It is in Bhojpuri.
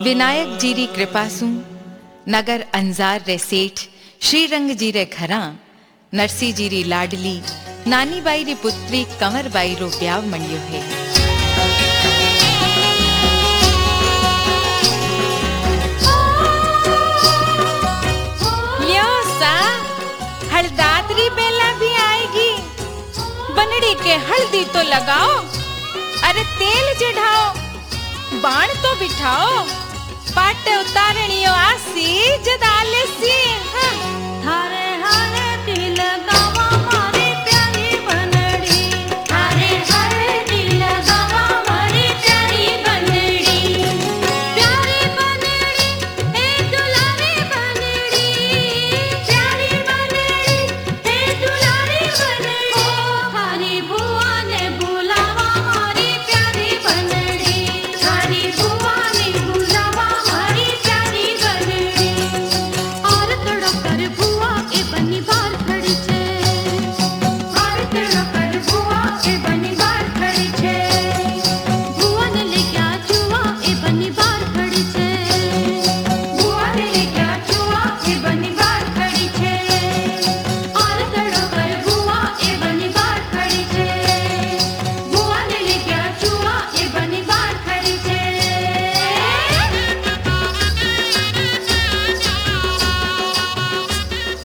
विनायक जी री कृपा सु नगर अंजार रे सेठ श्रीरंग जी रे घरां नरसी जी री लाडली नानी बाई री पुत्री कंवर बाई रो ब्याव मंड्यो है। ल्यो सा हलदातरी बेला भी आएगी, बनड़ी के हल्दी तो लगाओ, अरे तेल चढ़ाओ, बाण तो बिठाओ, पाटे उतारणियो आसी जदाले सी।